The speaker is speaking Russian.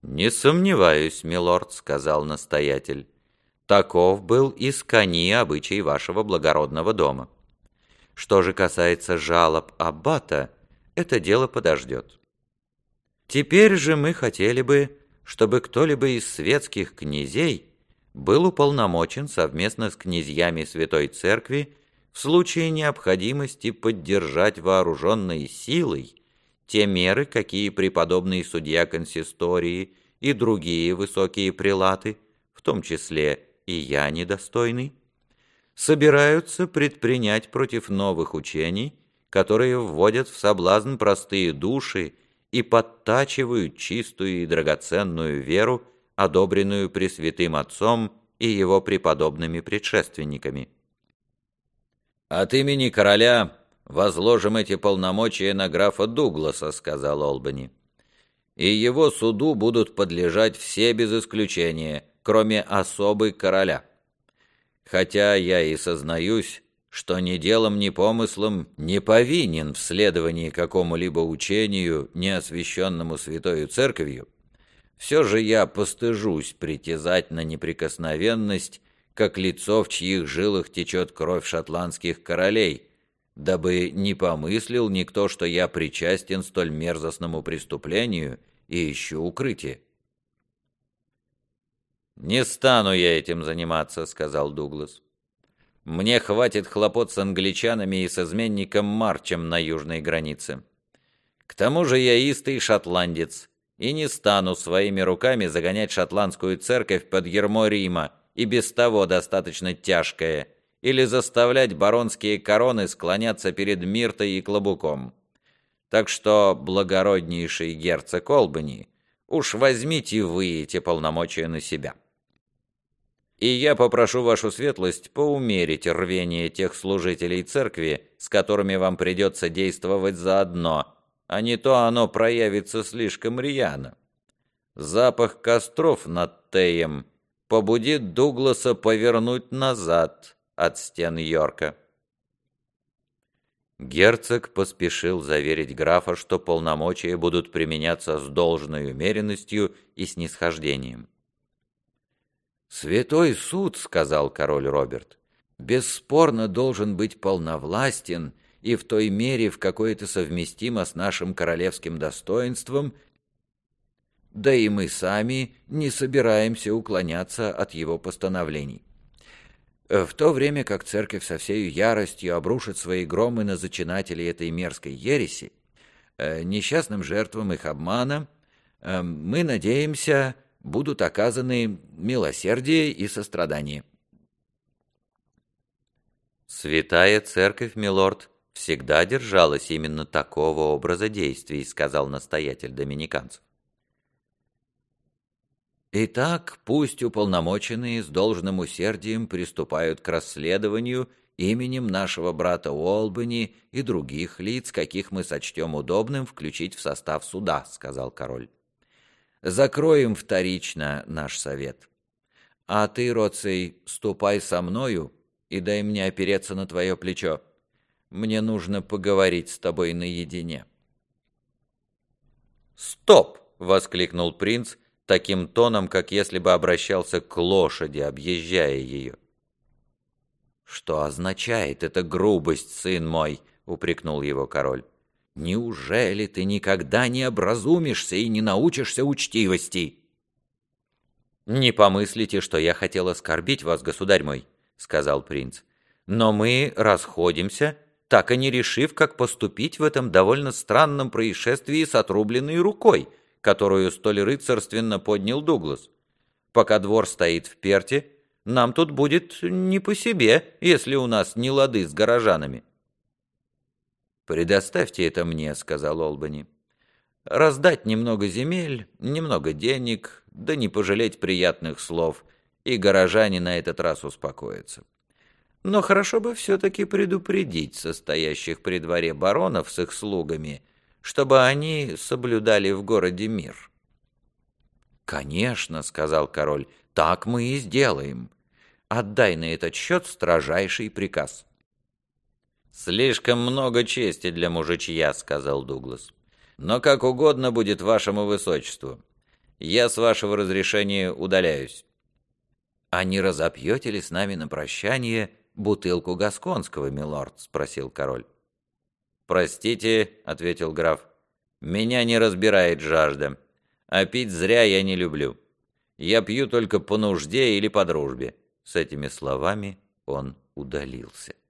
«Не сомневаюсь, милорд», — сказал настоятель. «Таков был искони обычай вашего благородного дома. Что же касается жалоб аббата, это дело подождет. Теперь же мы хотели бы, чтобы кто-либо из светских князей был уполномочен совместно с князьями Святой Церкви в случае необходимости поддержать вооруженной силой те меры, какие преподобный судья консистории и другие высокие прелаты, в том числе и я недостойный, собираются предпринять против новых учений, которые вводят в соблазн простые души и подтачивают чистую и драгоценную веру, одобренную Пресвятым Отцом и его преподобными предшественниками. «От имени короля возложим эти полномочия на графа Дугласа», — сказал Олбани. «И его суду будут подлежать все без исключения, кроме особы короля. Хотя я и сознаюсь, что ни делом, ни помыслом не повинен в следовании какому-либо учению, не освященному Святою Церковью, все же я постыжусь притязать на неприкосновенность, как лицо, в чьих жилах течет кровь шотландских королей, дабы не помыслил никто, что я причастен столь мерзостному преступлению и ищу укрытие». «Не стану я этим заниматься», — сказал Дуглас. «Мне хватит хлопот с англичанами и с изменником Марчем на южной границе. К тому же я истый шотландец, и не стану своими руками загонять шотландскую церковь под ярмо Рима, и без того достаточно тяжкое, или заставлять баронские короны склоняться перед Миртой и Клобуком. Так что, благороднейший герцог Олбани, уж возьмите вы эти полномочия на себя. И я попрошу вашу светлость поумерить рвение тех служителей церкви, с которыми вам придется действовать заодно, а не то оно проявится слишком рьяно. Запах костров над Теем побудит Дугласа повернуть назад от стен Йорка». Герцог поспешил заверить графа, что полномочия будут применяться с должной умеренностью и снисхождением. «Святой суд, — сказал король Роберт, — бесспорно должен быть полновластен и в той мере, в какой это совместимо с нашим королевским достоинством, да и мы сами не собираемся уклоняться от его постановлений. В то время как церковь со всей яростью обрушит свои громы на зачинателей этой мерзкой ереси, несчастным жертвам их обмана, мы надеемся, будут оказаны милосердие и сострадание». «Святая церковь, милорд, всегда держалась именно такого образа действий», — сказал настоятель доминиканцев. «Итак, пусть уполномоченные с должным усердием приступают к расследованию именем нашего брата Уолбани и других лиц, каких мы сочтем удобным включить в состав суда», — сказал король. «Закроем вторично наш совет. А ты, Роций, ступай со мною и дай мне опереться на твое плечо. Мне нужно поговорить с тобой наедине». «Стоп!» — воскликнул принц таким тоном, как если бы обращался к лошади, объезжая ее. «Что означает эта грубость, сын мой?» — упрекнул его король. «Неужели ты никогда не образумишься и не научишься учтивости?» «Не помыслите, что я хотел оскорбить вас, государь мой», — сказал принц. «Но мы расходимся, так и не решив, как поступить в этом довольно странном происшествии с отрубленной рукой, которую столь рыцарственно поднял Дуглас. Пока двор стоит в Перте, нам тут будет не по себе, если у нас не лады с горожанами». «Предоставьте это мне», — сказал Олбани. «Раздать немного земель, немного денег, да не пожалеть приятных слов, и горожане на этот раз успокоятся. Но хорошо бы все-таки предупредить состоящих при дворе баронов с их слугами, чтобы они соблюдали в городе мир». «Конечно», — сказал король, — «так мы и сделаем. Отдай на этот счет строжайший приказ». «Слишком много чести для мужичья», — сказал Дуглас. «Но как угодно будет вашему высочеству. Я, с вашего разрешения, удаляюсь». «А не разопьете ли с нами на прощание бутылку гасконского, милорд?» — спросил король. «Простите», — ответил граф, — «меня не разбирает жажда, а пить зря я не люблю. Я пью только по нужде или по дружбе». С этими словами он удалился.